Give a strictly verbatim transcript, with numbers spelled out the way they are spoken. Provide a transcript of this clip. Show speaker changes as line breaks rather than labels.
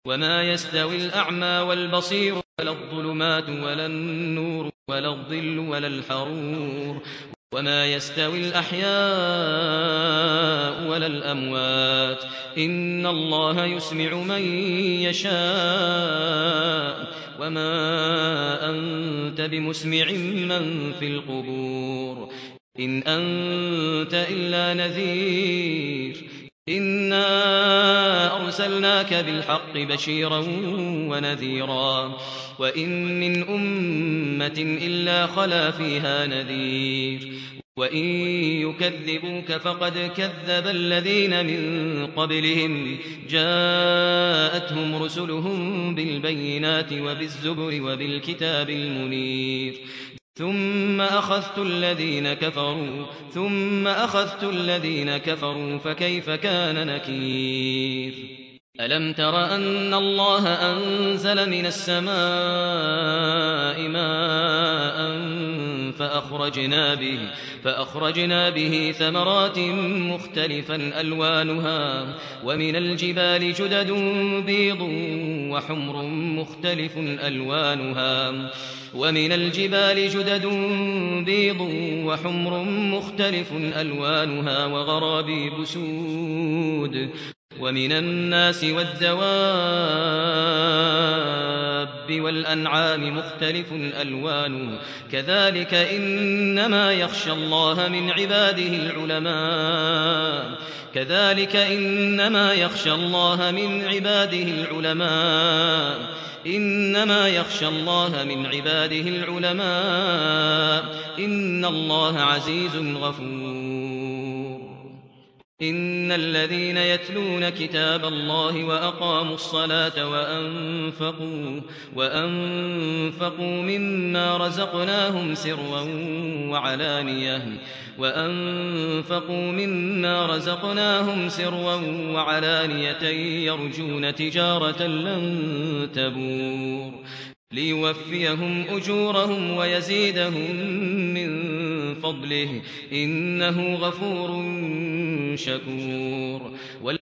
وما يستوي الأعمى والبصير ولا الظلمات ولا النور ولا الظل ولا الحرور وما يستوي الأحياء ولا الأموات إن الله يسمع من يشاء وما أنت بمسمع من في القبور إن أنت إلا نذير إنا أرسلناك بالحق بشيرا ونذيرا وإن من أمة إلا خلا فيها نذير وإن يكذبوك فقد كذب الذين من قبلهم جاءتهم رسلهم بالبينات وبالزبر وبالكتاب المنير ثم أخذت الذين كفروا ثم أخذت الذين كفروا فكيف كان نكير ألم تر أن الله أنزل من السماء ماء فأخرجنا به فأخرجنا به ثمرات مختلفا ألوانها ومن الجبال جدد بيض وحمر مختلف ألوانها ومن الجبال جدد بيض وحمر مختلف ألوانها وغرابيب سود ومن الناس والدواب والأنعام مختلف ألوانه كذلك إنما يخشى الله من عباده العلماء كذلك إنما يخشى الله من عباده العلماء إنما يخشى الله من عباده العلماء إن الله عزيز غفور إن الذين يتلون كتاب الله وأقاموا الصلاة وأنفقوا وأنفقوا مما رزقناهم سرا وعلانية وأنفقوا مما رزقناهم سرا وعلانية يرجون تجارة لن تبور ليوفيهم أجورهم ويزيدهم من فضله إنه غفور شكور